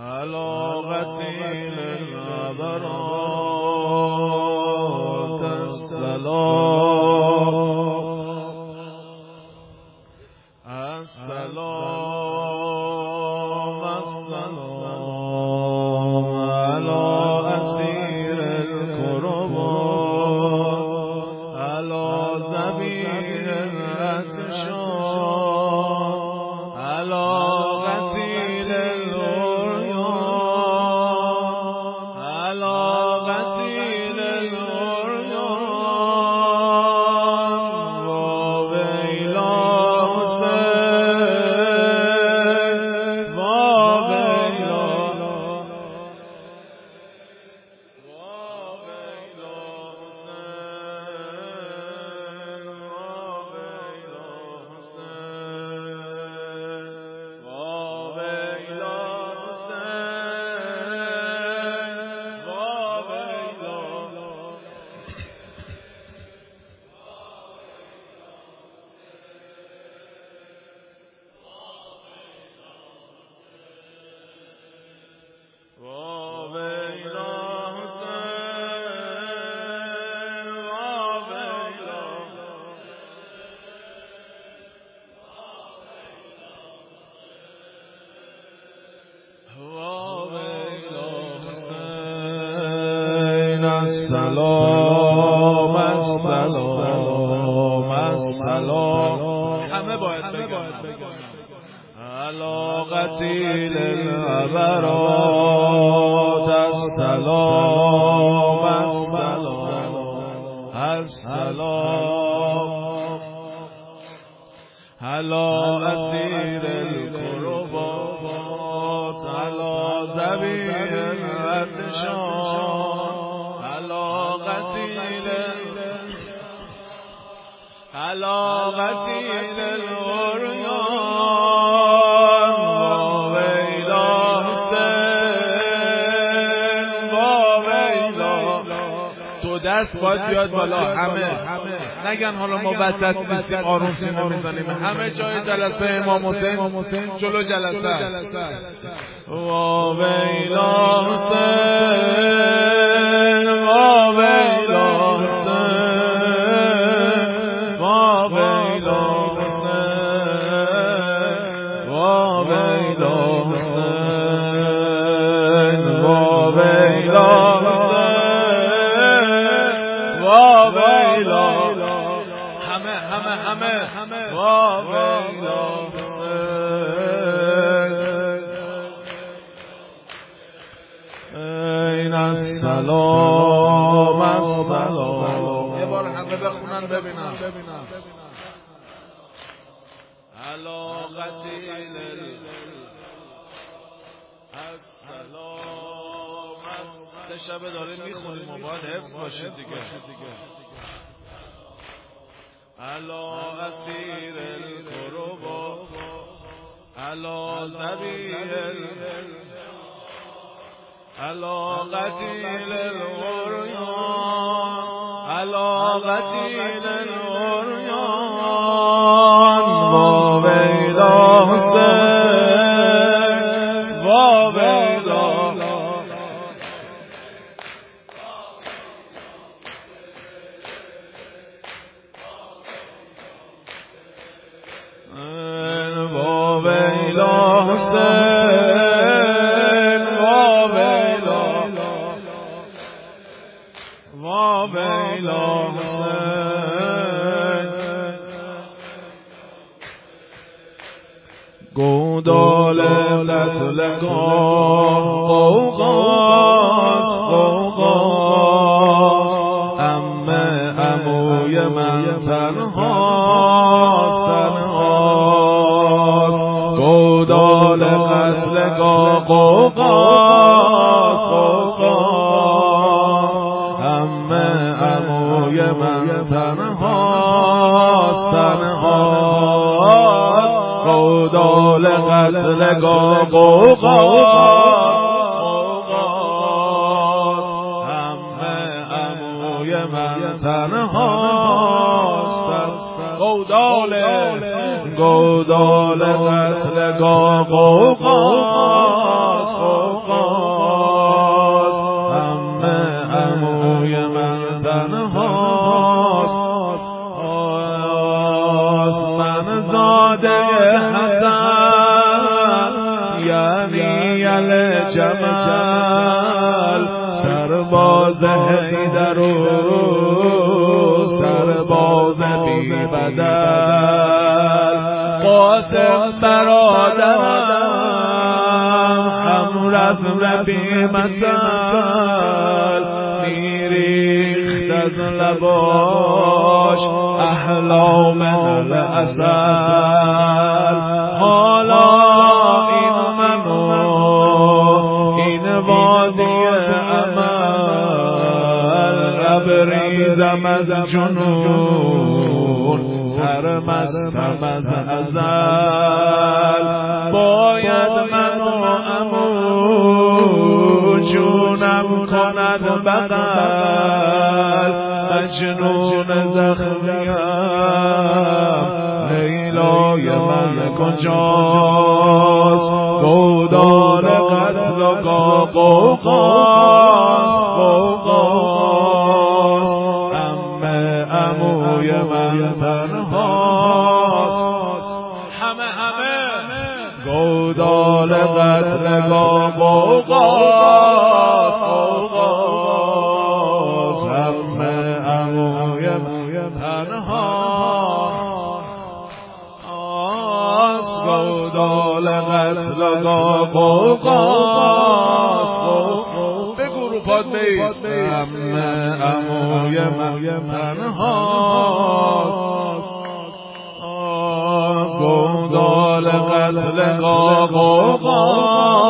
قتیل العبرات السلام على اسیر الکربات على ذبیح العطشان على قتیل العریان على قتیل العریان وویلا حسین وویلا السلام السلام السلام همه باید بگن علی قتیل العبرات السلام السلام السلام علی اسیر الکربات علی ذبیح العطشان على قتیل العریان وویلا حسین وویلا. تو دست باید بیاد بالا، همه نگن حالا ما وسط نیستیم آروم سینه میزنیم، همه جای جلسه امام حسین جلو جلسه است. وویلا حسین وویلا السلام السلام. یه بار همه بخونن ببینم. علی قتیل السلام. شب داریم میخونیم و باید حفظ باشید دیگه. علی اسیر الکربات علی ذبیح على قتیل العریان على قتیل العریان وویلا حسین وویلا. وویلا حسین وویلا حسین. گودال قتلگاه قوقاست قوقاست، عموی من تنهاست تنهاست. گودال قتلگاه قوقاست قوقاست، عموی من تنهاست تنهاست. گودال قتلگاه قوقاست قوقاست، عموی من تنهاست. گودال قتلگاه قوقاست جمل سرباز حیدر و سرباز بی بدل قاسم برادرم هم رزم بی مثل میریخت از لباش احلام العسل حالا این منو این وادی امل لبریزم از جنون سرمستم از ازل باید منو امو جونم کند بغل مجنون زخمیم لیلای من کجاست گودال قتل و قوقاست عموی من تنهاست همه گودال قتل قوقاست عموی من تنهاست گودال قتل قوقاست بگو رو پاد بیست عموی من تنهاست گودال قتل قوقاست